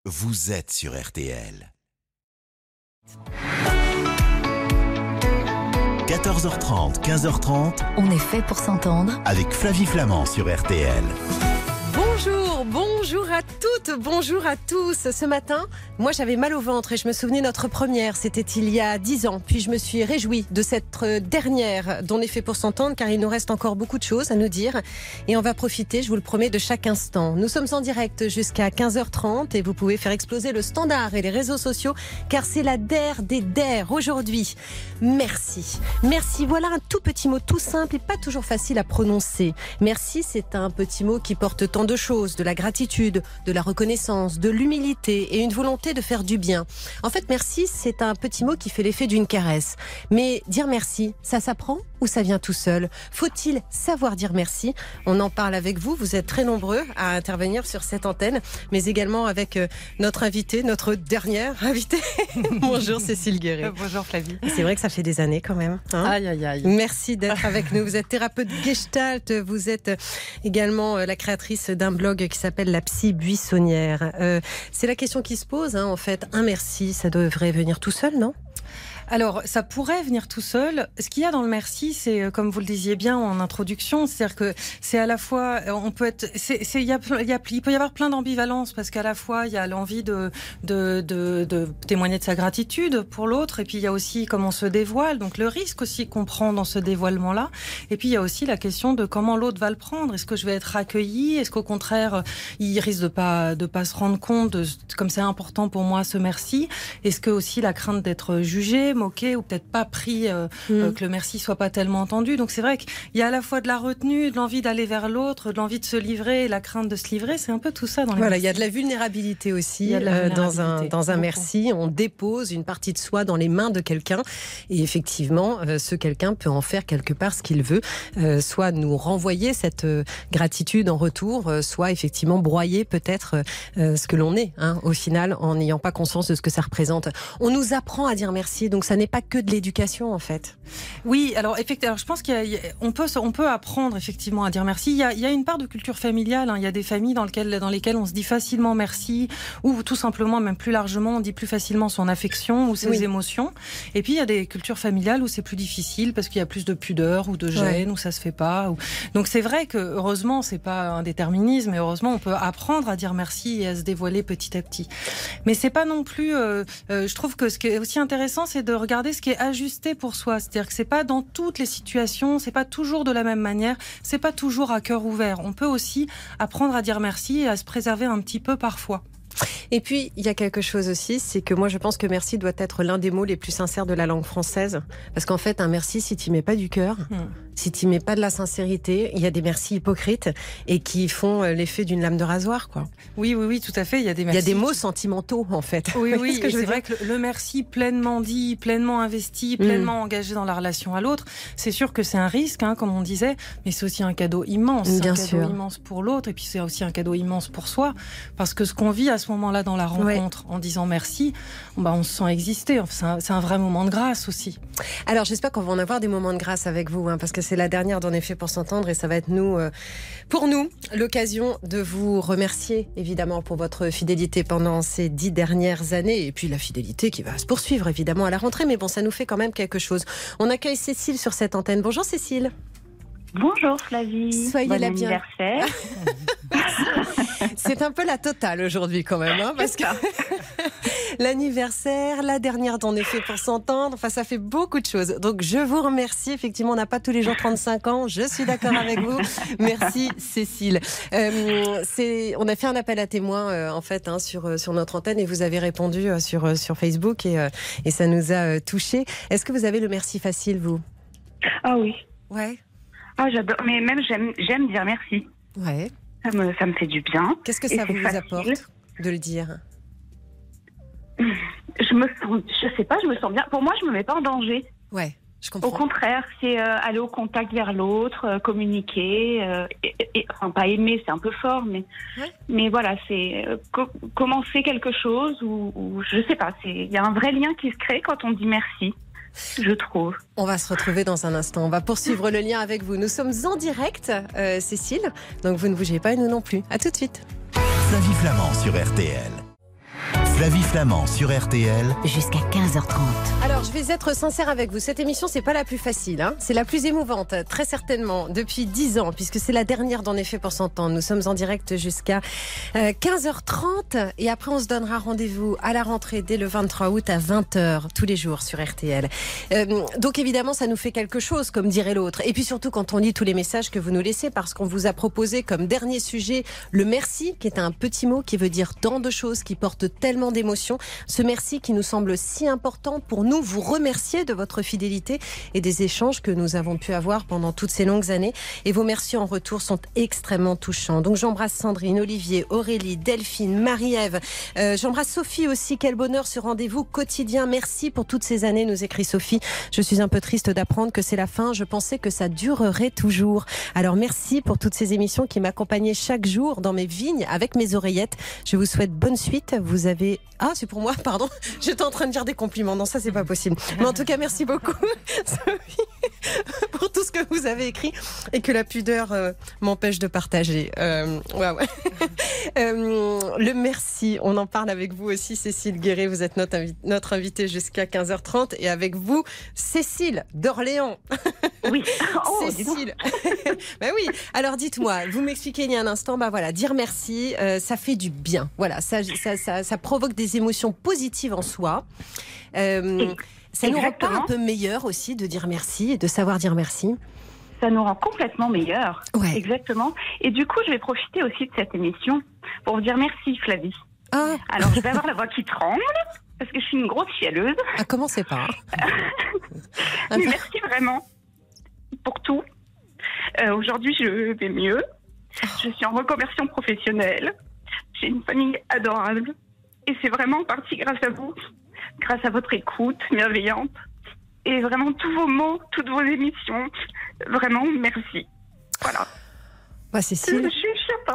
vous êtes sur RTL. 14h30, 15h30. On est fait pour s'entendre. Avec Flavie Flamand sur RTL. Bonjour à toutes, bonjour à tous. Ce matin, moi j'avais mal au ventre et je me souvenais notre première, c'était il y a 10 ans. Puis je me suis réjouie de cette dernière dont on est fait pour s'entendre car il nous reste encore beaucoup de choses à nous dire. Et on va profiter, je vous le promets, de chaque instant. Nous sommes en direct jusqu'à 15h30 et vous pouvez faire exploser le standard et les réseaux sociaux car c'est la DER des DER aujourd'hui. Merci. Merci, voilà un tout petit mot tout simple et pas toujours facile à prononcer. Merci, c'est un petit mot qui porte tant de choses, de la gratitude, de la reconnaissance, de l'humilité et une volonté de faire du bien. En fait, merci, c'est un petit mot qui fait l'effet d'une caresse. Mais dire merci, ça s'apprend ou ça vient tout seul? Faut-il savoir dire merci? On en parle avec vous, vous êtes très nombreux à intervenir sur cette antenne, mais également avec notre invitée, notre dernière invitée. Bonjour Cécile Guéret. Bonjour Flavie. C'est vrai que ça fait des années quand même. Hein, aïe, aïe, aïe. Merci d'être avec nous. Vous êtes thérapeute Gestalt, vous êtes également la créatrice d'un blog qui s'appelle La Psy Buissonnière. C'est la question qui se pose, hein, en fait. Un merci, ça devrait venir tout seul, non ? Alors, ça pourrait venir tout seul. Ce qu'il y a dans le merci, c'est, comme vous le disiez bien en introduction, c'est-à-dire que c'est à la fois, on peut être, il peut y avoir plein d'ambivalences parce qu'à la fois, il y a l'envie de témoigner de sa gratitude pour l'autre, et puis il y a aussi comment on se dévoile, donc le risque aussi qu'on prend dans ce dévoilement-là. Et puis il y a aussi la question de comment l'autre va le prendre. Est-ce que je vais être accueillie? Est-ce qu'au contraire, il risque de pas se rendre compte de comme c'est important pour moi ce merci? Est-ce que aussi la crainte d'être jugé, moqué ou peut-être pas pris, que le merci soit pas tellement entendu. Donc c'est vrai qu'il y a à la fois de la retenue, de l'envie d'aller vers l'autre, de l'envie de se livrer, et la crainte de se livrer. C'est un peu tout ça dans les Voilà, merci. il y a de la vulnérabilité aussi dans un merci. On dépose une partie de soi dans les mains de quelqu'un et effectivement, ce quelqu'un peut en faire quelque part ce qu'il veut, soit nous renvoyer cette gratitude en retour, soit effectivement broyer peut-être ce que l'on est, hein, au final, en n'ayant pas conscience de ce que ça représente. On nous apprend à dire merci, donc ça n'est pas que de l'éducation en fait. Oui, alors effectivement, je pense qu'on peut apprendre effectivement à dire merci. Il y a une part de culture familiale, hein. Il y a des familles dans lesquelles on se dit facilement merci, ou tout simplement, même plus largement, on dit plus facilement son affection ou ses émotions. Et puis il y a des cultures familiales où c'est plus difficile parce qu'il y a plus de pudeur ou de gêne, où ça se fait pas. Donc c'est vrai que heureusement, c'est pas un déterminisme, mais heureusement on peut apprendre à dire merci et à se dévoiler petit à petit. Mais c'est pas non plus. Je trouve que ce qui est aussi intéressant, c'est de regarder ce qui est ajusté pour soi. C'est-à-dire que c'est pas dans toutes les situations, c'est pas toujours de la même manière, c'est pas toujours à cœur ouvert. On peut aussi apprendre à dire merci et à se préserver un petit peu parfois. Et puis, il y a quelque chose aussi, c'est que moi je pense que merci doit être l'un des mots les plus sincères de la langue française. Parce qu'en fait, un merci, si tu n'y mets pas du cœur, si tu n'y mets pas de la sincérité, il y a des merci hypocrites et qui font l'effet d'une lame de rasoir, quoi. Oui, tout à fait. Il y a des merci. Il y a des mots sentimentaux, en fait. Oui, c'est vrai que le merci pleinement dit, pleinement investi, pleinement engagé dans la relation à l'autre, c'est sûr que c'est un risque, hein, comme on disait, mais c'est aussi un cadeau immense. Bien un sûr. cadeau immense pour l'autre, et puis c'est aussi un cadeau immense pour soi, parce que ce qu'on vit à ce moment-là dans la rencontre, en disant merci, on se sent exister. Enfin, c'est un vrai moment de grâce aussi. Alors j'espère qu'on va en avoir des moments de grâce avec vous, hein, parce que c'est la dernière d'En effet pour s'entendre, et ça va être pour nous l'occasion de vous remercier évidemment pour votre fidélité pendant ces 10 dernières années, et puis la fidélité qui va se poursuivre évidemment à la rentrée, mais bon, ça nous fait quand même quelque chose. On accueille Cécile sur cette antenne. Bonjour Cécile. Bonjour Flavie. Soyez bon la anniversaire. C'est un peu la totale aujourd'hui quand même, hein, parce que l'anniversaire, la dernière d'En effet pour s'entendre, enfin ça fait beaucoup de choses. Donc je vous remercie, effectivement on n'a pas tous les jours 35 ans, je suis d'accord avec vous. Merci Cécile. On a fait un appel à témoins en fait, hein, sur notre antenne, et vous avez répondu sur Facebook, et ça nous a touchés. Est-ce que vous avez le merci facile, vous? Ah oui. Ouais. Ah j'adore, mais même j'aime dire merci. Ouais. Ça me fait du bien. Qu'est-ce que ça vous apporte de le dire? Je me sens bien. Pour moi, je me mets pas en danger. Ouais, je comprends. Au contraire, c'est aller au contact vers l'autre, communiquer, enfin pas aimer, c'est un peu fort, mais voilà, c'est commencer quelque chose ou je sais pas. Il y a un vrai lien qui se crée quand on dit merci. Je trouve. On va se retrouver dans un instant. On va poursuivre le lien avec vous. Nous sommes en direct, Cécile. Donc vous ne bougez pas et nous non plus. À tout de suite. Flavie Flamand sur RTL. Flavie Flamand sur RTL. Jusqu'à 15h30. Alors, je vais être sincère avec vous. Cette émission, c'est pas la plus facile. C'est la plus émouvante, très certainement, depuis 10 ans, puisque c'est la dernière d'En effet pour s'entendre. Nous sommes en direct jusqu'à 15h30. Et après, on se donnera rendez-vous à la rentrée dès le 23 août à 20h, tous les jours sur RTL. Donc, évidemment, ça nous fait quelque chose, comme dirait l'autre. Et puis surtout, quand on lit tous les messages que vous nous laissez, parce qu'on vous a proposé comme dernier sujet le merci, qui est un petit mot qui veut dire tant de choses, qui porte tellement d'émotions. Ce merci qui nous semble si important pour nous, vous remercier de votre fidélité et des échanges que nous avons pu avoir pendant toutes ces longues années. Et vos merci en retour sont extrêmement touchants. Donc j'embrasse Sandrine, Olivier, Aurélie, Delphine, Marie-Ève. J'embrasse Sophie aussi. Quel bonheur ce rendez-vous quotidien. Merci pour toutes ces années, nous écrit Sophie. Je suis un peu triste d'apprendre que c'est la fin. Je pensais que ça durerait toujours. Alors merci pour toutes ces émissions qui m'accompagnaient chaque jour dans mes vignes avec mes oreillettes. Je vous souhaite bonne suite. Vous avez... Ah, c'est pour moi, pardon. J'étais en train de dire des compliments. Non, ça, c'est pas possible. Mais en tout cas, merci beaucoup, Sophie, pour tout ce que vous avez écrit et que la pudeur m'empêche de partager. Le merci, on en parle avec vous aussi, Cécile Guéret. Vous êtes notre invitée jusqu'à 15h30. Et avec vous, Cécile d'Orléans. Oui. Oh, Cécile. Ben oui. Alors dites-moi, vous m'expliquez il y a un instant, voilà, dire merci, ça fait du bien. Voilà, ça provoque des émotions positives en soi. Ça nous rend pas un peu meilleur aussi de dire merci et de savoir dire merci? Ça nous rend complètement meilleurs. Ouais. Exactement. Et du coup, je vais profiter aussi de cette émission pour vous dire merci, Flavie. Ah. Alors, je vais avoir la voix qui tremble parce que je suis une grosse chialeuse. Ah, commencez pas. Mais merci vraiment pour tout. Aujourd'hui, je vais mieux. Je suis en reconversion professionnelle. J'ai une famille adorable. Et c'est vraiment en partie grâce à vous, grâce à votre écoute bienveillante. Et vraiment tous vos mots, toutes vos émissions. Vraiment, merci. Voilà. Cécile. Je suis chiante.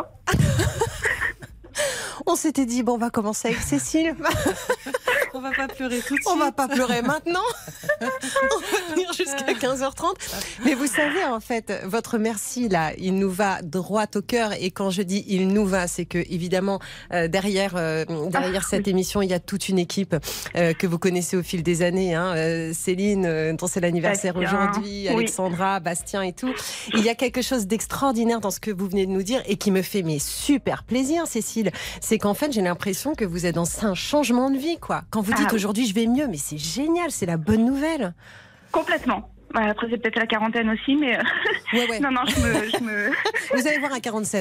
On s'était dit, on va commencer avec Cécile. On va pas pleurer tout de suite. On va pas pleurer maintenant. On va venir jusqu'à 15h30. Mais vous savez, en fait, votre merci, là, il nous va droit au cœur. Et quand je dis il nous va, c'est que, évidemment, derrière cette émission, il y a toute une équipe que vous connaissez au fil des années. Céline, dont c'est l'anniversaire aujourd'hui, Alexandra, Bastien et tout. Il y a quelque chose d'extraordinaire dans ce que vous venez de nous dire et qui me fait super plaisir, Cécile. C'est qu'en fait, j'ai l'impression que vous êtes dans un changement de vie, quoi. Quand vous dites aujourd'hui je vais mieux, mais c'est génial, c'est la bonne nouvelle. Complètement. Après, c'est peut-être la quarantaine aussi, mais... Ouais. Non, je me... Vous allez voir à 47.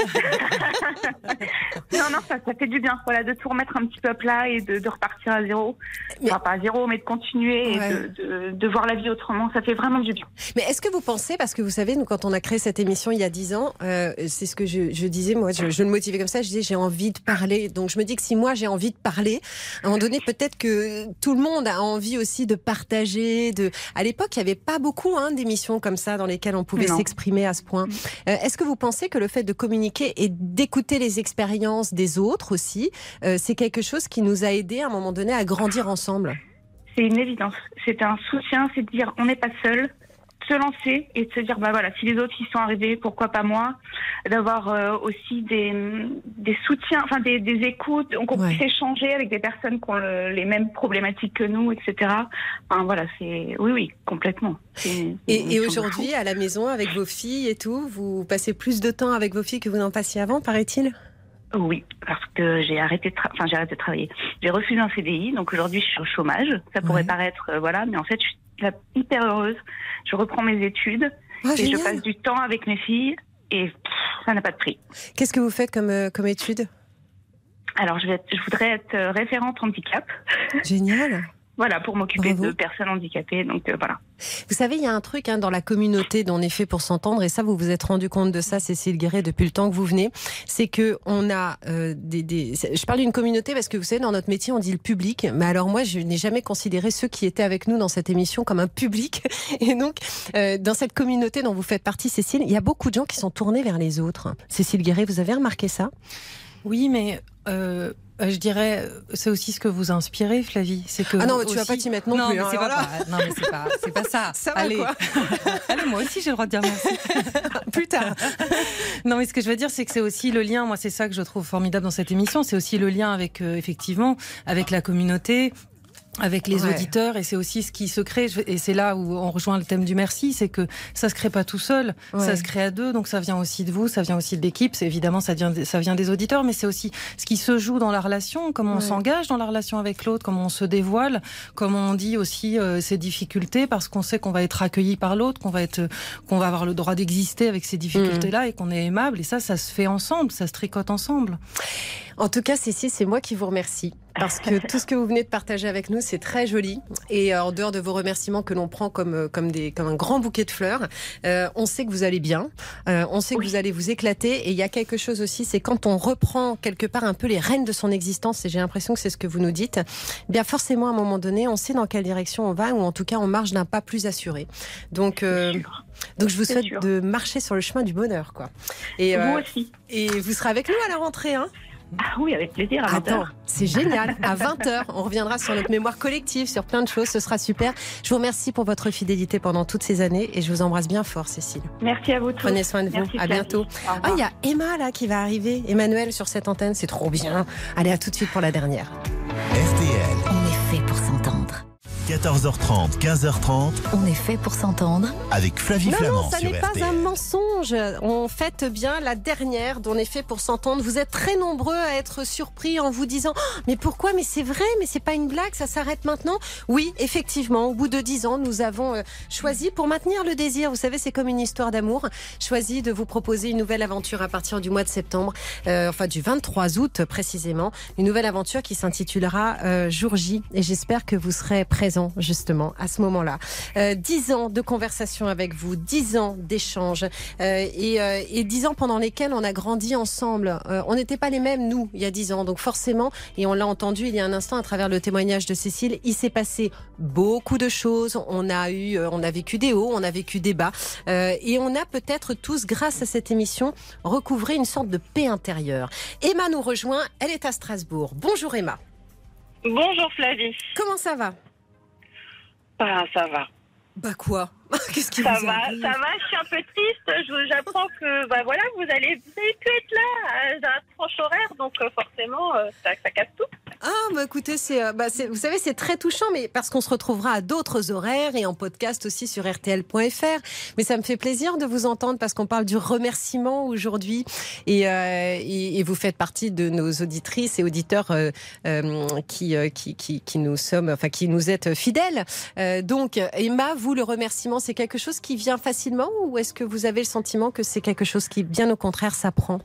Non, ça fait du bien, de tout remettre un petit peu à plat et de repartir à zéro. Enfin, pas à zéro, mais de continuer et de voir la vie autrement. Ça fait vraiment du bien. Mais est-ce que vous pensez, parce que vous savez, nous, quand on a créé cette émission il y a 10 ans, c'est ce que je disais, moi, je le motivais comme ça, je disais j'ai envie de parler. Donc je me dis que si moi j'ai envie de parler, à un moment donné, peut-être que tout le monde a envie aussi de partager. À l'époque, il y avait pas beaucoup d'émissions comme ça dans lesquelles on pouvait s'exprimer à ce point. Est-ce que vous pensez que le fait de communiquer et d'écouter les expériences des autres aussi, c'est quelque chose qui nous a aidés à un moment donné à grandir ensemble? C'est une évidence. C'est un soutien, c'est de dire on n'est pas seul. Se lancer et de se dire si les autres y sont arrivés, pourquoi pas moi, d'avoir aussi des soutiens, des écoutes, donc on puisse échanger avec des personnes qui ont les mêmes problématiques que nous, etc. C'est oui, complètement. Et aujourd'hui, à la maison, avec vos filles et tout, vous passez plus de temps avec vos filles que vous n'en passiez avant, paraît-il? Oui, parce que j'ai arrêté de travailler. J'ai refusé un CDI, donc aujourd'hui je suis au chômage. Ça pourrait paraître, mais en fait je suis hyper heureuse. Je reprends mes études et génial. je passe du temps avec mes filles et ça n'a pas de prix. Qu'est-ce que vous faites comme études? Alors je voudrais être référente handicap. Génial. Voilà, pour m'occuper de personnes handicapées. Donc voilà. Vous savez, il y a un truc dans la communauté dont on est fait pour s'entendre, et ça, vous vous êtes rendu compte de ça, Cécile Guéret, depuis le temps que vous venez. C'est que on a je parle d'une communauté parce que vous savez, dans notre métier, on dit le public. Mais alors moi, je n'ai jamais considéré ceux qui étaient avec nous dans cette émission comme un public. Et donc, dans cette communauté dont vous faites partie, Cécile, il y a beaucoup de gens qui sont tournés vers les autres. Cécile Guéret, vous avez remarqué ça? Oui, mais Je dirais, c'est aussi ce que vous inspirez, Flavie. C'est que ah non, mais aussi... tu vas pas t'y mettre non plus. Mais hein, c'est voilà. non, mais c'est pas ça. Ça va, allez. quoi. Allez, moi aussi j'ai le droit de dire merci. Plus tard. Non, mais ce que je veux dire, c'est que c'est aussi le lien. Moi, c'est ça que je trouve formidable dans cette émission. C'est aussi le lien avec, effectivement, avec la communauté, avec les auditeurs, et c'est aussi ce qui se crée, et c'est là où on rejoint le thème du merci, c'est que ça se crée pas tout seul, ça se crée à deux, donc ça vient aussi de vous, ça vient aussi de l'équipe, évidemment ça vient des auditeurs, mais c'est aussi ce qui se joue dans la relation, comment on s'engage dans la relation avec l'autre, comment on se dévoile, comment on dit aussi ses difficultés, parce qu'on sait qu'on va être accueilli par l'autre, qu'on va avoir le droit d'exister avec ces difficultés-là, et qu'on est aimable, et ça se fait ensemble, ça se tricote ensemble. En tout cas, Cécile, c'est moi qui vous remercie. Parce que tout ce que vous venez de partager avec nous, c'est très joli. Et en dehors de vos remerciements que l'on prend comme un grand bouquet de fleurs, on sait que vous allez bien. On sait que vous allez vous éclater. Et il y a quelque chose aussi, c'est quand on reprend quelque part un peu les rênes de son existence, et j'ai l'impression que c'est ce que vous nous dites, bien forcément, à un moment donné, on sait dans quelle direction on va, ou en tout cas, on marche d'un pas plus assuré. Donc je vous souhaite de marcher sur le chemin du bonheur, quoi. Et vous aussi. Et vous serez avec nous à la rentrée, hein? Ah oui, avec plaisir, à 20h. Attends, c'est génial. À 20h, on reviendra sur notre mémoire collective, sur plein de choses. Ce sera super. Je vous remercie pour votre fidélité pendant toutes ces années et je vous embrasse bien fort, Cécile. Merci à vous tous. Prenez soin de vous. Merci, à bientôt. Ah, il y a Emma là qui va arriver. Emmanuel sur cette antenne, c'est trop bien. Allez, à tout de suite pour la dernière. RTL. On est fait pour s'entendre. 14h30, 15h30. On est fait pour s'entendre. Avec Flavie Flamand Non, ça sur n'est RTL. pas un mensonge. On fête bien la dernière d'On est fait pour s'entendre. Vous êtes très nombreux à être surpris en vous disant oh, mais pourquoi? Mais c'est vrai, mais c'est pas une blague, ça s'arrête maintenant. Oui, effectivement, au bout de 10 ans, nous avons choisi, pour maintenir le désir, vous savez, c'est comme une histoire d'amour, choisi de vous proposer une nouvelle aventure à partir du mois de septembre, du 23 août précisément, une nouvelle aventure qui s'intitulera Jour J. Et j'espère que vous serez présents justement à ce moment-là. 10 ans de conversation avec vous, 10 ans d'échanges et 10 ans pendant lesquels on a grandi ensemble. On n'était pas les mêmes, nous, il y a 10 ans. Donc forcément, et on l'a entendu il y a un instant à travers le témoignage de Cécile, il s'est passé beaucoup de choses. On a vécu des hauts, on a vécu des bas. Et on a peut-être tous, grâce à cette émission, recouvré une sorte de paix intérieure. Emma nous rejoint, elle est à Strasbourg. Bonjour Emma. Bonjour Flavie. Comment ça va? Ça va. Bah quoi? Qu'est-ce qui ça vous va, arrive? ça va, je suis un peu triste. J'apprends que vous avez pu être là à un tranche horaire, donc forcément ça casse tout. Ah bah écoutez, vous savez, c'est très touchant, mais parce qu'on se retrouvera à d'autres horaires et en podcast aussi sur rtl.fr. Mais ça me fait plaisir de vous entendre parce qu'on parle du remerciement aujourd'hui et vous faites partie de nos auditrices et auditeurs qui nous êtes fidèles. Donc Emma, vous, le remerciement, c'est quelque chose qui vient facilement ou est-ce que vous avez le sentiment que c'est quelque chose qui, bien au contraire, s'apprend?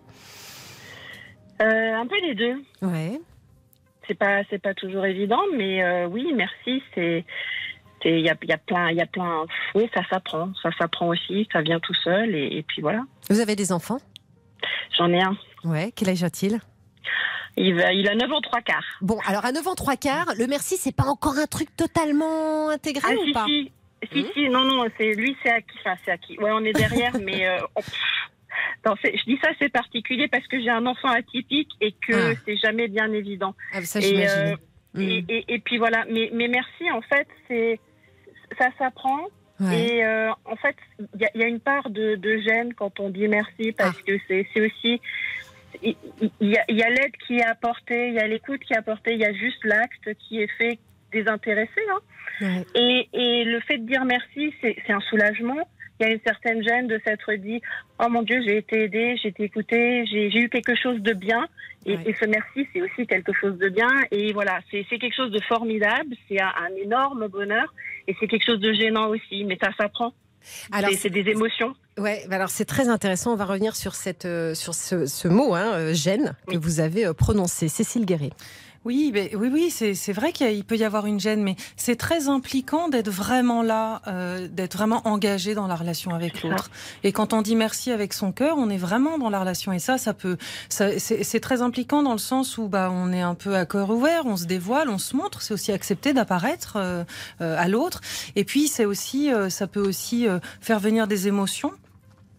Un peu les deux. Ouais. C'est pas toujours évident, mais oui, merci. Il y a plein. Oui, ça s'apprend aussi. Ça vient tout seul et puis voilà. Vous avez des enfants? J'en ai un. Ouais. Quel âge a-t-il? Il a 9 ans 3 quarts. Bon, alors à 9 ans 3 quarts, le merci, c'est pas encore un truc totalement intégré ou pas? Si, non, c'est acquis. Ouais, on est derrière, mais non, je dis ça, c'est particulier parce que j'ai un enfant atypique et que c'est jamais bien évident. Ah, ça, j'imagine. Et puis voilà, mais merci, en fait, ça s'apprend. Ouais. Et en fait, il y a une part de gêne quand on dit merci parce que c'est aussi... Il y a l'aide qui est apportée, il y a l'écoute qui est apportée, il y a juste l'acte qui est fait désintéressé. Hein. Ouais. Et le fait de dire merci, c'est un soulagement. Il y a une certaine gêne de s'être dit « Oh mon Dieu, j'ai été aidée, j'ai été écoutée, j'ai eu quelque chose de bien. » Et ce merci, c'est aussi quelque chose de bien. Et voilà, c'est quelque chose de formidable, c'est un énorme bonheur. Et c'est quelque chose de gênant aussi, mais ça s'apprend. C'est des émotions. Ouais, alors c'est très intéressant. On va revenir sur ce mot, gêne, que vous avez prononcé. Cécile Guéret. Oui, c'est vrai qu'il peut y avoir une gêne, mais c'est très impliquant d'être vraiment là, d'être vraiment engagé dans la relation avec l'autre. Et quand on dit merci avec son cœur, on est vraiment dans la relation. Et c'est très impliquant dans le sens où on est un peu à cœur ouvert, on se dévoile, on se montre. C'est aussi accepter d'apparaître à l'autre. Et puis c'est aussi, ça peut aussi faire venir des émotions.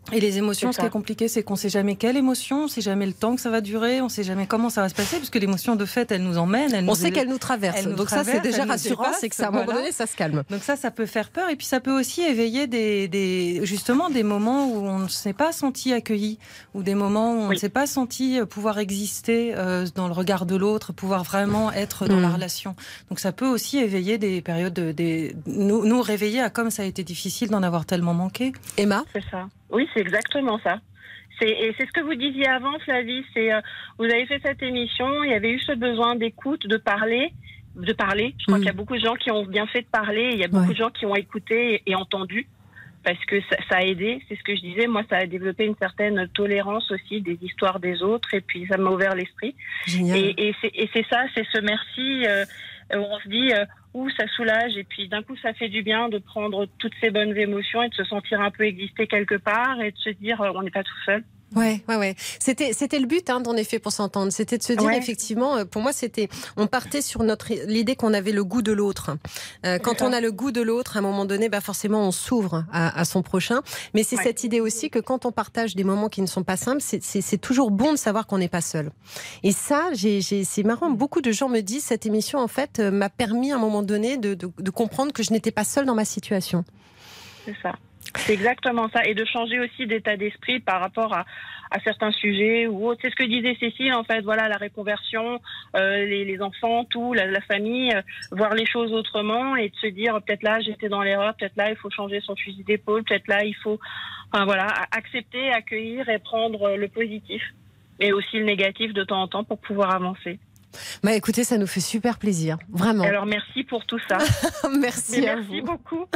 Et les émotions, ce qui est compliqué, c'est qu'on ne sait jamais quelle émotion, on ne sait jamais le temps que ça va durer, on ne sait jamais comment ça va se passer, puisque l'émotion, de fait, elle nous emmène. On sait qu'elle nous traverse. Donc ça, c'est déjà rassurant, c'est que ça, à un moment donné, ça se calme. Donc ça peut faire peur. Et puis ça peut aussi éveiller justement des moments où on ne s'est pas senti accueilli, ou des moments où on ne s'est pas senti pouvoir exister dans le regard de l'autre, pouvoir vraiment être dans la relation. Donc ça peut aussi éveiller des périodes, nous réveiller à comme ça a été difficile d'en avoir tellement manqué. Emma ? C'est ça. Oui, c'est exactement ça. Et c'est ce que vous disiez avant, Flavie. Vous avez fait cette émission, il y avait eu ce besoin d'écoute, de parler. Je crois qu'il y a beaucoup de gens qui ont bien fait de parler. Il y a beaucoup de gens qui ont écouté et entendu, parce que ça a aidé. C'est ce que je disais. Moi, ça a développé une certaine tolérance aussi des histoires des autres, et puis ça m'a ouvert l'esprit. Génial. Et c'est ça, c'est ce merci. Où on se dit ça soulage, et puis d'un coup ça fait du bien de prendre toutes ces bonnes émotions et de se sentir un peu exister quelque part et de se dire on n'est pas tout seul. Ouais. C'était le but d'En effet pour s'entendre. C'était de se dire effectivement, pour moi on partait sur l'idée qu'on avait le goût de l'autre. Quand on a le goût de l'autre, à un moment donné, forcément on s'ouvre à son prochain. Mais c'est cette idée aussi que quand on partage des moments qui ne sont pas simples, c'est toujours bon de savoir qu'on n'est pas seul. Et ça, c'est marrant. Beaucoup de gens me disent cette émission en fait m'a permis à un moment donné de comprendre que je n'étais pas seule dans ma situation. C'est ça. C'est exactement ça. Et de changer aussi d'état d'esprit par rapport à certains sujets ou autres. C'est ce que disait Cécile, en fait. Voilà, la reconversion, les enfants, tout, la famille, voir les choses autrement et de se dire, peut-être là, j'étais dans l'erreur, peut-être là, il faut changer son fusil d'épaule, peut-être là, il faut, accepter, accueillir et prendre le positif. Et aussi le négatif de temps en temps pour pouvoir avancer. Écoutez, ça nous fait super plaisir, vraiment. Alors merci pour tout ça. Merci à vous. Merci beaucoup.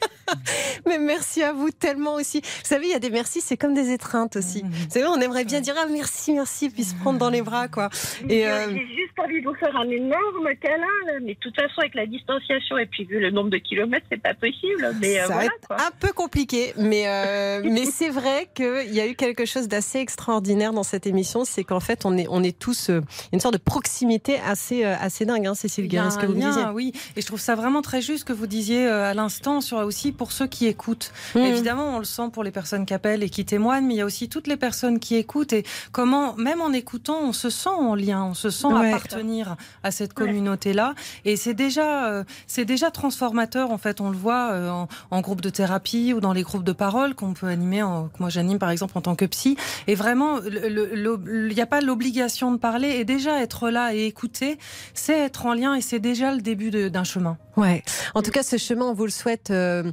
Mais merci à vous tellement aussi. Vous savez, il y a des merci, c'est comme des étreintes aussi. Vous savez, on aimerait bien dire merci, puis se prendre dans les bras, quoi. Et j'ai juste envie de vous faire un énorme câlin, là. Mais de toute façon, avec la distanciation et puis vu le nombre de kilomètres, c'est pas possible. Mais ça va être un peu compliqué, mais c'est vrai qu'il y a eu quelque chose d'assez extraordinaire dans cette émission, c'est qu'en fait, on est tous une sorte de proximité assez dingue, hein, Cécile Guérin, ce que vous me disiez. Oui, et je trouve ça vraiment très juste que vous disiez à l'instant aussi pour ceux qui écoutent. Évidemment, on le sent pour les personnes qui appellent et qui témoignent, mais il y a aussi toutes les personnes qui écoutent et comment, même en écoutant, on se sent en lien, on se sent appartenir à cette communauté-là. Et c'est déjà transformateur, en fait. On le voit en groupe de thérapie ou dans les groupes de parole qu'on peut animer. Que moi, j'anime, par exemple, en tant que psy. Et vraiment, il n'y a pas l'obligation de parler. Et déjà, être là et écouter, c'est être en lien et c'est déjà le début d'un chemin. Ouais. En tout cas, ce chemin, on vous le souhaite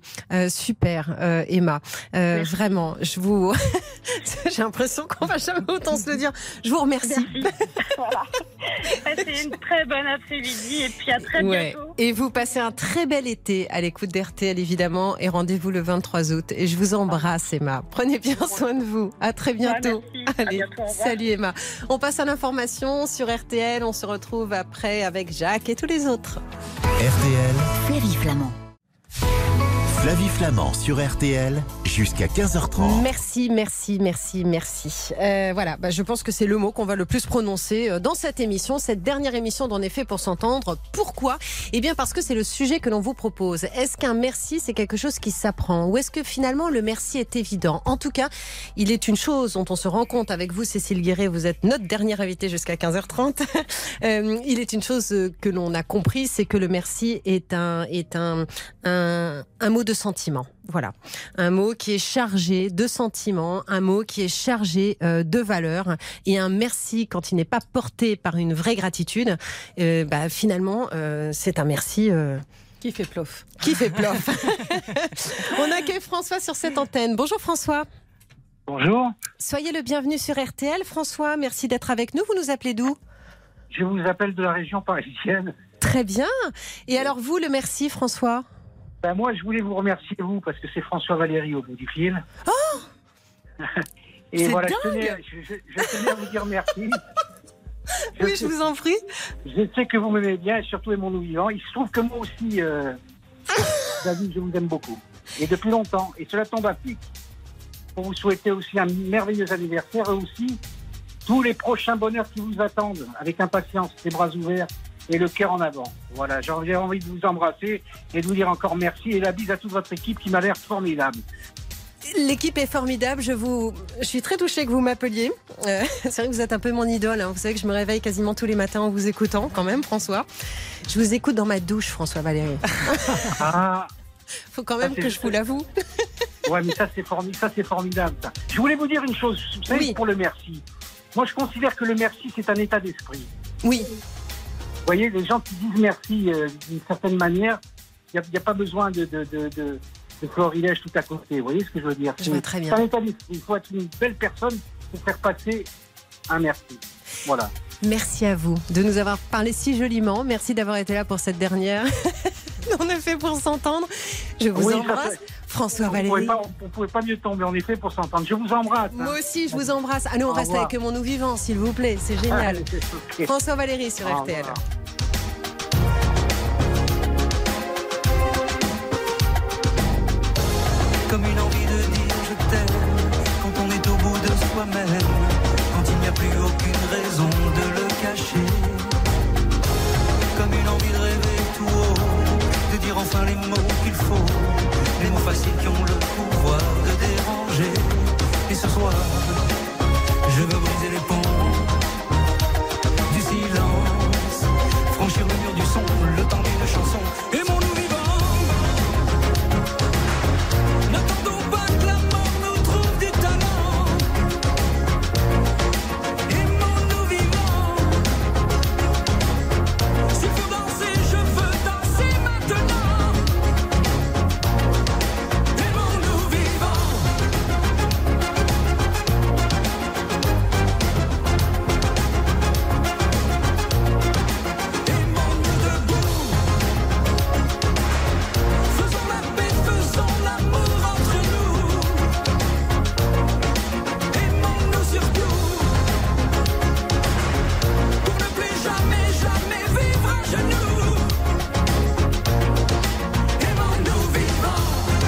super, Emma. Vraiment, j'ai l'impression qu'on va jamais autant se le dire. Je vous remercie. Voilà. Passez une très bonne après-midi et puis à très bientôt. Et vous passez un très bel été à l'écoute d'RTL, évidemment, et rendez-vous le 23 août. Et je vous embrasse, Emma. Prenez bien soin de vous. À très bientôt. Allez, bientôt, salut Emma. On passe à l'information sur RTL. On se retrouve après avec Jacques et tous les autres. RTL. Flavie Flamand. Flavie Flamand sur RTL jusqu'à 15h30. Merci. Voilà, je pense que c'est le mot qu'on va le plus prononcer dans cette émission, cette dernière émission d'En effet pour s'entendre. Pourquoi ? Eh bien parce que c'est le sujet que l'on vous propose. Est-ce qu'un merci, c'est quelque chose qui s'apprend ? Ou est-ce que finalement le merci est évident ? En tout cas, il est une chose dont on se rend compte avec vous, Cécile Guéret, vous êtes notre dernière invitée jusqu'à 15h30. Il est une chose que l'on a compris, c'est que le merci est un mot de sentiment. Voilà. Un mot qui est chargé de sentiments, un mot qui est chargé de valeurs. Et un merci, quand il n'est pas porté par une vraie gratitude, finalement, c'est un merci... Qui fait plof. On accueille François sur cette antenne. Bonjour François. Bonjour. Soyez le bienvenu sur RTL. François, merci d'être avec nous. Vous nous appelez d'où ? Je vous appelle de la région parisienne. Très bien. Et alors vous, le merci, François ? Moi, je voulais vous remercier, vous, parce que c'est François Valéry au bout du fil. Oh Et c'est voilà, dingue. je tenais à vous dire merci. Oui, je vous en prie. Je sais que vous m'aimez bien, et surtout Aimons nous vivants. Il se trouve que moi aussi, David, je vous aime beaucoup. Et depuis longtemps. Et cela tombe à pic. Pour vous souhaiter aussi un merveilleux anniversaire et aussi tous les prochains bonheurs qui vous attendent, avec impatience, les bras ouverts et le cœur en avant. Voilà, j'ai envie de vous embrasser et de vous dire encore merci et la bise à toute votre équipe qui m'a l'air formidable. L'équipe est formidable. Je suis très touchée que vous m'appeliez. C'est vrai que vous êtes un peu mon idole. Vous savez que je me réveille quasiment tous les matins en vous écoutant, quand même, François. Je vous écoute dans ma douche, François Valéry. Faut quand même que je vous l'avoue. Ouais, mais ça c'est formidable. Ça. Je voulais vous dire une chose. Vous savez, pour le merci. Moi, je considère que le merci, c'est un état d'esprit. Oui. Vous voyez, les gens qui disent merci d'une certaine manière, il n'y a pas besoin de florilège tout à côté. Vous voyez ce que je veux dire? Je vois très bien. C'est un état d'esprit. Il faut être une belle personne pour faire passer un merci. Voilà. Merci à vous de nous avoir parlé si joliment. Merci d'avoir été là pour cette dernière. On est fait pour s'entendre. Je vous embrasse. François Valéry. On ne pouvait pas mieux tomber, en effet, pour s'entendre. Je vous embrasse. Moi aussi, je vous embrasse. Ah, nous, on reste avec Mon Nous Vivant, s'il vous plaît. C'est génial. Okay. François Valéry sur RTL. Comme une envie de dire je t'aime, quand on est au bout de soi-même, quand il n'y a plus aucune raison de le cacher. Comme une envie de rêver tout haut, de dire enfin les mots qu'il faut, les mots faciles qui ont le pouvoir de déranger. Et ce soir, je veux briser les ponts du silence, franchir le mur du son, le temps d'une chanson. Et mon nous vivant. N'attendons pas que la mort nous trouve du talent. Aimons-nous vivants. S'il faut danser, je veux danser maintenant. Aimons-nous vivants. Aimons-nous debout. Faisons la paix, faisons l'amour entre nous. Aimons-nous surtout. Pour ne plus jamais, jamais vivre à genoux. Aimons-nous vivants.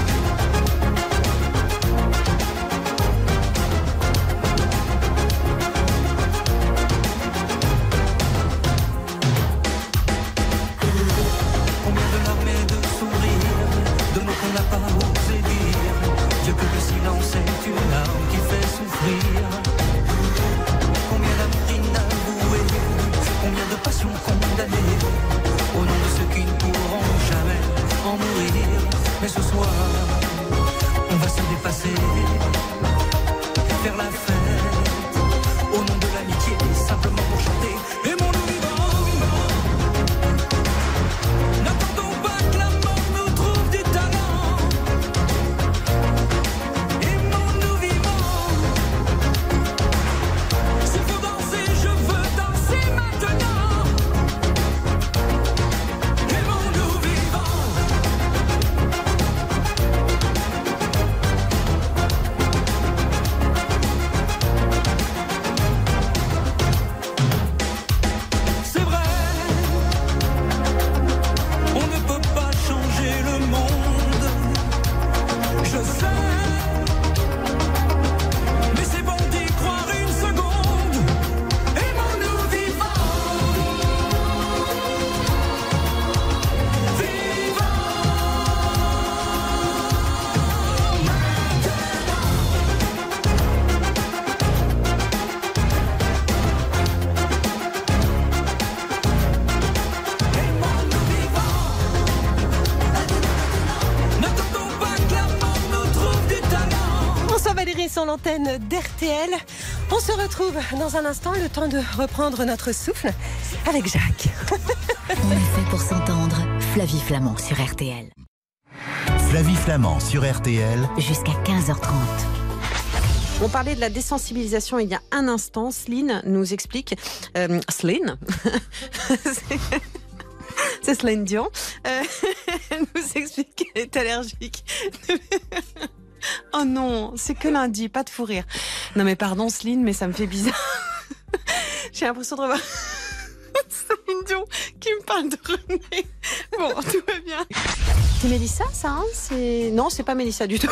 Combien de larmes et de sourires, de mots qu'on n'a pas osé dire. Dieu que le silence est une larme qui fait souffrir. Combien d'amour inavoué, combien de passions condamnées, au nom de ceux qui ne pourront jamais en mourir. Mais ce soir, on va se dépasser, faire la fête, au nom de l'amitié, simplement pour chanter. Aimons-nous vivants. N'attendons pas que la mort nous trouve du talent. Aimons-nous vivants. S'il faut danser, je veux danser maintenant. Aimons-nous vivants. C'est vrai, on ne peut pas changer le monde. Je sais, mais c'est bon d'y croire une seconde. Aimons-nous vivants. Vivants. Aimons-nous vivants. N'attendons pas que la mort nous trouve du talent. François Valéry sur l'antenne d'RTL. On se retrouve dans un instant, le temps de reprendre notre souffle avec Jacques. On est fait pour s'entendre. Flavie Flamand sur RTL. Flavie Flamand sur RTL. Jusqu'à 15h30. On parlait de la désensibilisation il y a un instant. Céline nous explique... Céline c'est Céline Dion. Elle nous explique qu'elle est allergique. Oh non, c'est que lundi, pas de fou rire. Non mais pardon Céline, mais ça me fait bizarre. J'ai l'impression de revoir Céline Dion qui me parle de René. Bon, tout va bien. C'est Mélissa ça hein? Non, c'est pas Mélissa du tout.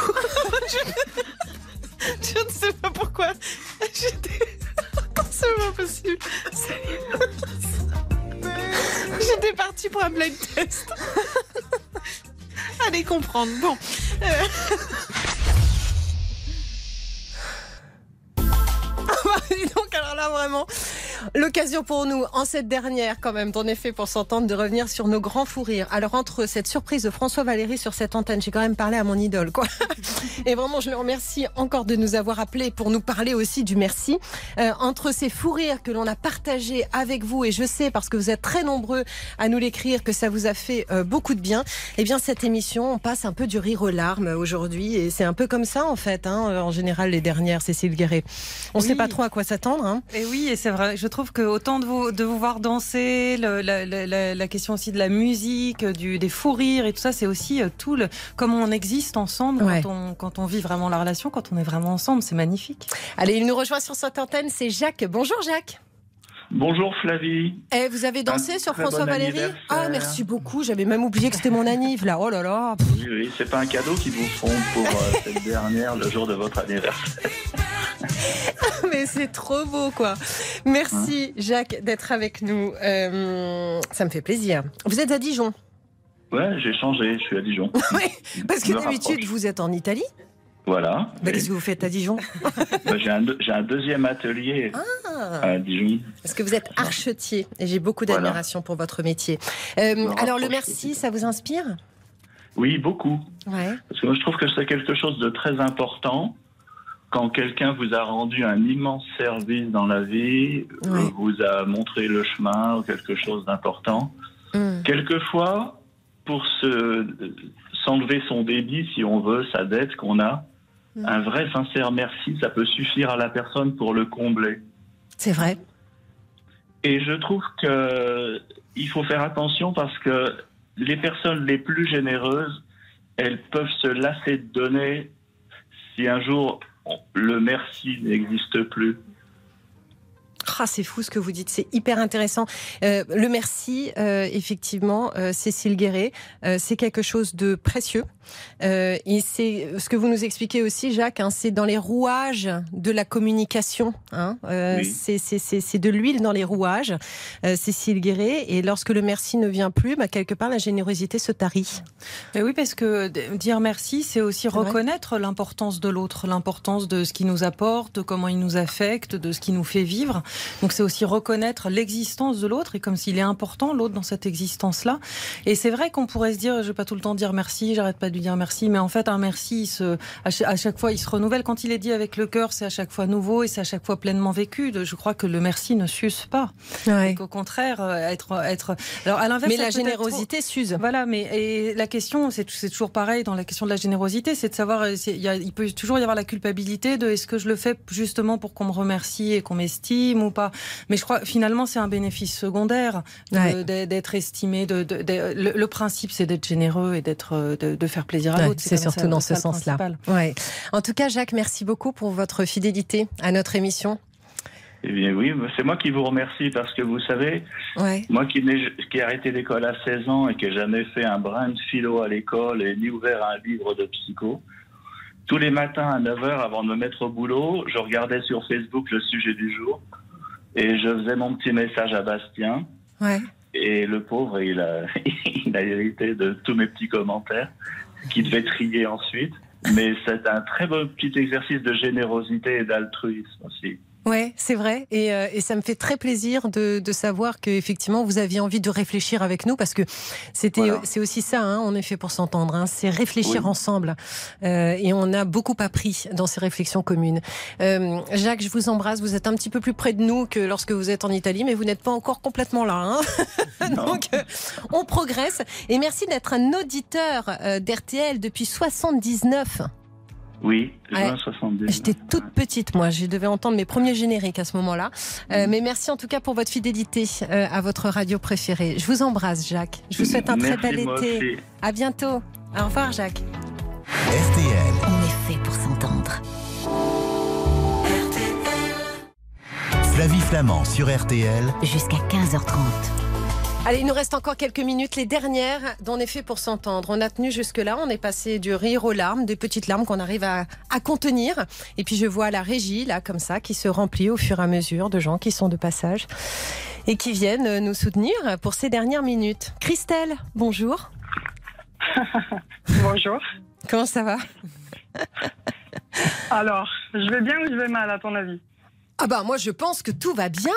Je ne sais pas pourquoi. C'est pas possible. J'étais partie pour un blind test. Allez comprendre. Bon. là, vraiment. L'occasion pour nous, en cette dernière, quand même, d'en effet, pour s'entendre, de revenir sur nos grands fous rires. Alors, entre cette surprise de François Valéry sur cette antenne, j'ai quand même parlé à mon idole, quoi. Et vraiment, je le remercie encore de nous avoir appelés pour nous parler aussi du merci. Entre ces fous rires que l'on a partagés avec vous, et je sais, parce que vous êtes très nombreux à nous l'écrire, que ça vous a fait beaucoup de bien, eh bien, cette émission, on passe un peu du rire aux larmes aujourd'hui. Et c'est un peu comme ça, en fait, hein, en général, les dernières, Cécile Guéret. On ne sait pas trop à quoi s'attendre. Hein. Et oui, et c'est vrai. Je trouve que autant de vous voir danser, la question aussi de la musique, des fous rires et tout ça, c'est aussi comment on existe ensemble quand on vit vraiment la relation, quand on est vraiment ensemble. C'est magnifique. Allez, il nous rejoint sur cette antenne, c'est Jacques. Bonjour Jacques. Bonjour Flavie. Vous avez dansé sur François Valéry ? Ah, merci beaucoup. J'avais même oublié que c'était mon anniv là. Oh là là. Oui, c'est pas un cadeau qu'ils vous feront pour cette dernière, le jour de votre anniversaire. Mais c'est trop beau, quoi. Merci Jacques d'être avec nous. Ça me fait plaisir. Vous êtes à Dijon ? Ouais, j'ai changé. Je suis à Dijon. Oui, parce que d'habitude vous êtes en Italie. Voilà. Qu'est-ce que vous faites à Dijon ? J'ai un deuxième atelier à Dijon. Parce que vous êtes archetier et j'ai beaucoup d'admiration pour votre métier. Alors le merci, ça vous inspire ? Oui, beaucoup. Ouais. Parce que moi je trouve que c'est quelque chose de très important. Quand quelqu'un vous a rendu un immense service dans la vie, vous a montré le chemin ou quelque chose d'important. Quelquefois, pour s'enlever son débit, si on veut, sa dette qu'on a, un vrai sincère merci, ça peut suffire à la personne pour le combler. C'est vrai. Et je trouve qu'il faut faire attention parce que les personnes les plus généreuses, elles peuvent se lasser de donner si un jour le merci n'existe plus. Ah, c'est fou ce que vous dites, c'est hyper intéressant. Le merci, effectivement, Cécile Guéret, c'est quelque chose de précieux. Et c'est ce que vous nous expliquez aussi, Jacques, hein, c'est dans les rouages de la communication. Hein, c'est de l'huile dans les rouages, Cécile Guéret. Et lorsque le merci ne vient plus, quelque part, la générosité se tarit. Mais oui, parce que dire merci, c'est aussi reconnaître l'importance de l'autre, l'importance de ce qu'il nous apporte, de comment il nous affecte, de ce qui nous fait vivre. Donc c'est aussi reconnaître l'existence de l'autre et comme s'il est important, l'autre, dans cette existence-là. Et c'est vrai qu'on pourrait se dire, je ne vais pas tout le temps dire merci, j'arrête pas de lui dire merci, mais en fait un merci, à chaque fois il se renouvelle. Quand il est dit avec le cœur, c'est à chaque fois nouveau et c'est à chaque fois pleinement vécu. Je crois que le merci ne s'use pas. Et qu'au contraire, être... Alors à l'inverse, mais la générosité s'use. Voilà, et la question, c'est toujours pareil dans la question de la générosité, c'est de savoir, il peut toujours y avoir la culpabilité de est-ce que je le fais justement pour qu'on me remercie et qu'on m'estime ou pas. Mais je crois finalement c'est un bénéfice secondaire d'être estimé. Le principe c'est d'être généreux et de faire plaisir à l'autre. C'est surtout dans ce sens-là. Ouais. En tout cas, Jacques, merci beaucoup pour votre fidélité à notre émission. Eh bien oui, c'est moi qui vous remercie parce que vous savez, moi qui ai arrêté l'école à 16 ans et qui n'ai jamais fait un brin de philo à l'école et ni ouvert un livre de psycho, tous les matins à 9h avant de me mettre au boulot, je regardais sur Facebook le sujet du jour et je faisais mon petit message à Bastien. Et le pauvre, il a hérité de tous mes petits commentaires qu'il devait trier ensuite. Mais c'est un très beau petit exercice de générosité et d'altruisme aussi. Ouais, c'est vrai, et ça me fait très plaisir de savoir que effectivement vous aviez envie de réfléchir avec nous parce que c'est aussi ça, hein, on est fait pour s'entendre, hein, c'est réfléchir ensemble, et on a beaucoup appris dans ces réflexions communes. Jacques, je vous embrasse, vous êtes un petit peu plus près de nous que lorsque vous êtes en Italie, mais vous n'êtes pas encore complètement là, hein. Donc on progresse, et merci d'être un auditeur d'RTL depuis 79. Oui, juin 70. J'étais toute petite, moi. Je devais entendre mes premiers génériques à ce moment-là. Mais merci en tout cas pour votre fidélité à votre radio préférée. Je vous embrasse, Jacques. Je vous souhaite un très bel été. Aussi. À bientôt. Au revoir, Jacques. RTL. On est fait pour s'entendre. Flavie Flamand sur RTL. Jusqu'à 15h30. Allez, il nous reste encore quelques minutes, les dernières dont on est fait pour s'entendre. On a tenu jusque-là, on est passé du rire aux larmes, des petites larmes qu'on arrive à contenir. Et puis je vois la régie, là, comme ça, qui se remplit au fur et à mesure de gens qui sont de passage et qui viennent nous soutenir pour ces dernières minutes. Christelle, bonjour. Bonjour. Comment ça va ? Alors, je vais bien ou je vais mal, à ton avis ? Ah bah moi je pense que tout va bien.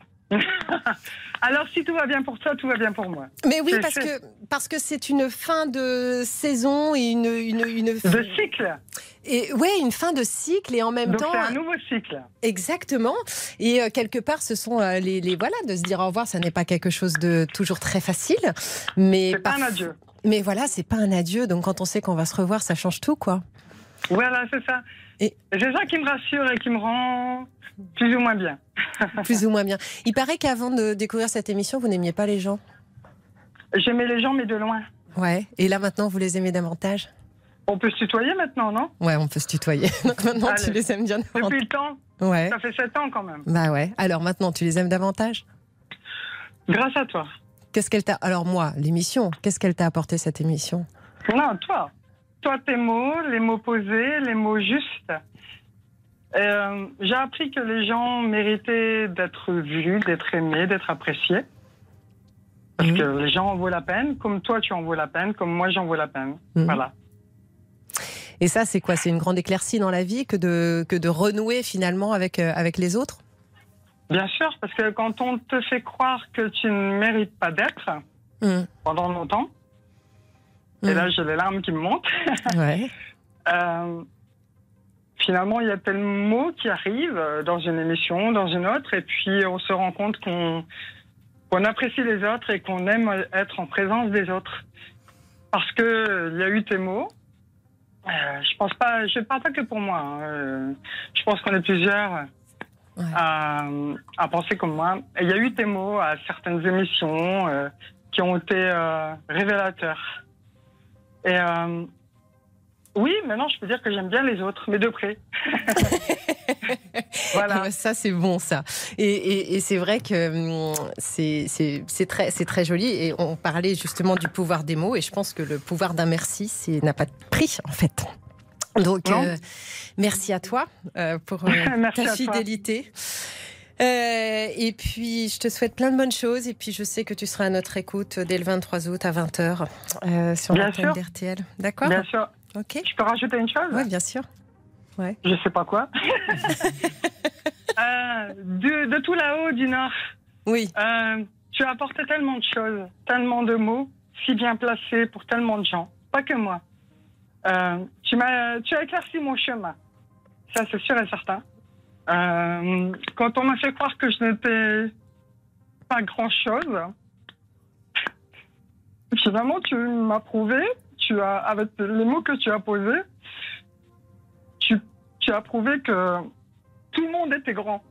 Alors si tout va bien pour toi, tout va bien pour moi. Mais oui, parce que c'est une fin de saison et une de cycle. Et ouais, une fin de cycle et en même temps. Donc c'est un nouveau cycle. Exactement. Et quelque part, ce sont les voilà, de se dire au revoir. Ça n'est pas quelque chose de toujours très facile, mais c'est pas un adieu. Mais voilà, c'est pas un adieu. Donc quand on sait qu'on va se revoir, ça change tout, quoi. Voilà, c'est ça. Et c'est ça qui me rassure et qui me rend plus ou moins bien. Plus ou moins bien. Il paraît qu'avant de découvrir cette émission, vous n'aimiez pas les gens. J'aimais les gens, mais de loin. Ouais. Et là, maintenant, vous les aimez davantage. On peut se tutoyer maintenant, non? Ouais, on peut se tutoyer. Donc maintenant, tu les aimes bien davantage. Depuis le temps. Ouais. Ça fait 7 ans quand même. Bah ouais. Alors maintenant, tu les aimes davantage? Grâce à toi. Qu'est-ce qu'elle t'a... Alors moi, l'émission, qu'est-ce qu'elle t'a apporté, cette émission? Non, toi. Toi, tes mots, les mots posés, les mots justes. J'ai appris que les gens méritaient d'être vus, d'être aimés, d'être appréciés. Parce que les gens en vaut la peine, comme toi tu en vaux la peine, comme moi j'en vaux la peine. Voilà. Et ça, c'est quoi? C'est une grande éclaircie dans la vie que de renouer finalement avec les autres? Bien sûr, parce que quand on te fait croire que tu ne mérites pas d'être pendant longtemps, et là j'ai les larmes qui me montent, ouais. Finalement il y a tel mot qui arrive dans une émission, dans une autre, et puis on se rend compte qu'on apprécie les autres et qu'on aime être en présence des autres. Parce que il y a eu tes mots. Je parle pas que pour moi. Je pense qu'on est plusieurs à penser comme moi. Et il y a eu tes mots à certaines émissions qui ont été révélateurs. Et oui, maintenant je peux dire que j'aime bien les autres, mais de près. Voilà. Ça c'est bon, ça. Et c'est vrai que c'est très joli. Et on parlait justement du pouvoir des mots. Et je pense que le pouvoir d'un merci, n'a pas de prix en fait. Donc merci à toi pour ta fidélité. Et puis je te souhaite plein de bonnes choses. Et puis je sais que tu seras à notre écoute dès le 23 août à 20h sur l'antenne d'RTL. D'accord? Bien sûr. Ok. Je peux rajouter une chose? Oui, bien sûr. Ouais. Je sais pas quoi. De tout là-haut du Nord. Oui. Tu as apporté tellement de choses, tellement de mots, si bien placés pour tellement de gens. Pas que moi. Tu as éclairci mon chemin. Ça, c'est sûr et certain. Quand on m'a fait croire que je n'étais pas grand-chose, finalement, tu m'as prouvé, avec les mots que tu as posés, tu as prouvé que tout le monde était grand.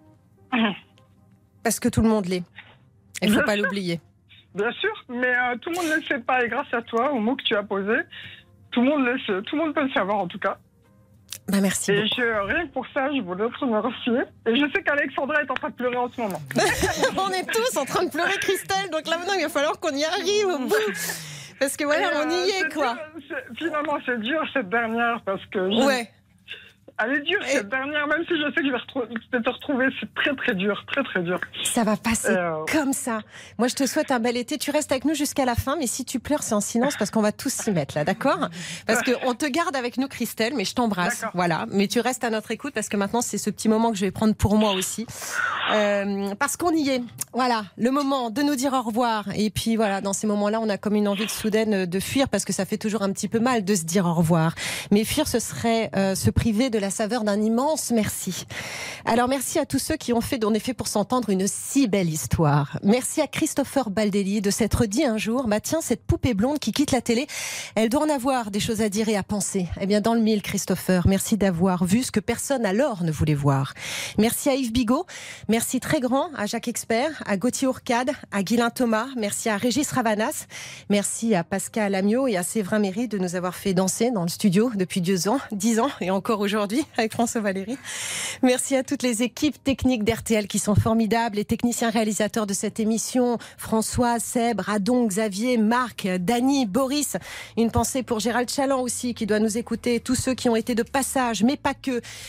Parce que tout le monde l'est. Il ne faut pas l'oublier. Bien sûr, mais tout le monde ne le sait pas. Et grâce à toi, aux mots que tu as posés, tout le monde le sait. Tout le monde peut le savoir, en tout cas. Bah merci et beaucoup. Rien que pour ça, je voulais te remercier. Et je sais qu'Alexandra est en train de pleurer en ce moment. On est tous en train de pleurer, Christelle. Donc là, maintenant, il va falloir qu'on y arrive au bout. Parce que voilà, on y est, quoi. Finalement, c'est dur, cette dernière, parce que... Ouais. Elle est dure, cette dernière, même si je sais que je vais te retrouver, c'est très très dur, très très dur. Ça va passer comme ça. Moi, je te souhaite un bel été. Tu restes avec nous jusqu'à la fin, mais si tu pleures, c'est en silence parce qu'on va tous s'y mettre là, d'accord? Parce qu'on te garde avec nous, Christelle, mais je t'embrasse, voilà. Mais tu restes à notre écoute parce que maintenant, c'est ce petit moment que je vais prendre pour moi aussi. Parce qu'on y est. Voilà, le moment de nous dire au revoir. Et puis voilà, dans ces moments-là, on a comme une envie soudaine de fuir parce que ça fait toujours un petit peu mal de se dire au revoir. Mais fuir, ce serait se priver de la saveur d'un immense merci. Alors merci à tous ceux qui ont fait d'On est fait pour s'entendre une si belle histoire. Merci à Christopher Baldelli de s'être dit un jour, bah tiens, cette poupée blonde qui quitte la télé, elle doit en avoir des choses à dire et à penser. Eh bien dans le mille, Christopher, merci d'avoir vu ce que personne alors ne voulait voir. Merci à Yves Bigot, merci très grand à Jacques Expert, à Gauthier Ourcade, à Guylain Thomas, merci à Régis Ravanas, merci à Pascal Amiot et à Séverin Méry de nous avoir fait danser dans le studio depuis 10 ans et encore aujourd'hui avec François Valéry. Merci à toutes les équipes techniques d'RTL qui sont formidables, les techniciens réalisateurs de cette émission, François, Seb, Radon, Xavier, Marc, Dany, Boris. Une pensée pour Gérald Chaland aussi qui doit nous écouter, tous ceux qui ont été de passage, mais pas que.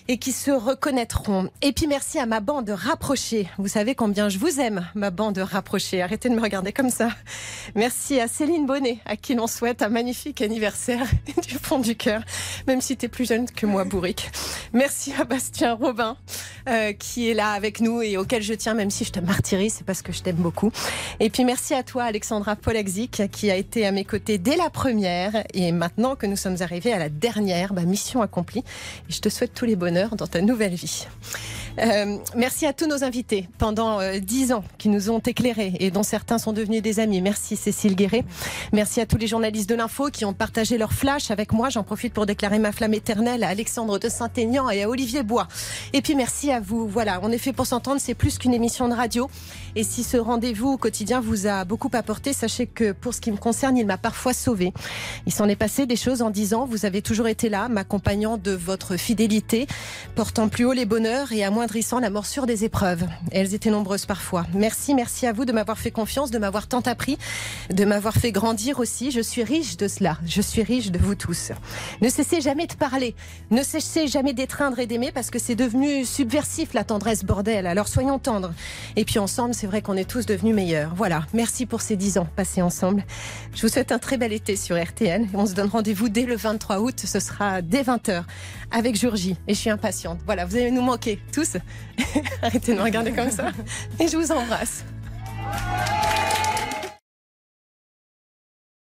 et qui se reconnaîtront. Et puis merci à ma bande rapprochée. Vous savez combien je vous aime, ma bande rapprochée. Arrêtez de me regarder comme ça. Merci à Céline Bonnet, à qui l'on souhaite un magnifique anniversaire du fond du cœur, même si tu es plus jeune que moi, bourrique. Merci à Bastien Robin, qui est là avec nous et auquel je tiens, même si je te martyrise, c'est parce que je t'aime beaucoup. Et puis merci à toi, Alexandra Polakzik, qui a été à mes côtés dès la première. Et maintenant que nous sommes arrivés à la dernière, mission accomplie. Et je te souhaite tous les bonheurs dans ta nouvelle vie. Merci à tous nos invités pendant 10 ans qui nous ont éclairés et dont certains sont devenus des amis. Merci Cécile Guéret. Merci à tous les journalistes de l'info qui ont partagé leur flash avec moi. J'en profite pour déclarer ma flamme éternelle à Alexandre de Saint-Aignan et à Olivier Bois. Et puis merci à vous. Voilà, On est fait pour s'entendre, c'est plus qu'une émission de radio. Et si ce rendez-vous au quotidien vous a beaucoup apporté, sachez que pour ce qui me concerne, il m'a parfois sauvé. Il s'en est passé des choses en 10 ans. Vous avez toujours été là, m'accompagnant de votre fidélité, portant plus haut les bonheurs et amoindrissant la morsure des épreuves. Et elles étaient nombreuses parfois. Merci à vous de m'avoir fait confiance, de m'avoir tant appris, de m'avoir fait grandir aussi. Je suis riche de cela. Je suis riche de vous tous. Ne cessez jamais de parler. Ne cessez jamais d'étreindre et d'aimer parce que c'est devenu subversif la tendresse, bordel. Alors soyons tendres. Et puis ensemble, c'est vrai qu'on est tous devenus meilleurs. Voilà. Merci pour ces 10 ans passés ensemble. Je vous souhaite un très bel été sur RTL. On se donne rendez-vous dès le 23 août. Ce sera dès 20h avec Jurgy. Et je suis impatiente. Voilà, vous allez nous manquer tous. Arrêtez de me regarder comme ça. Et je vous embrasse.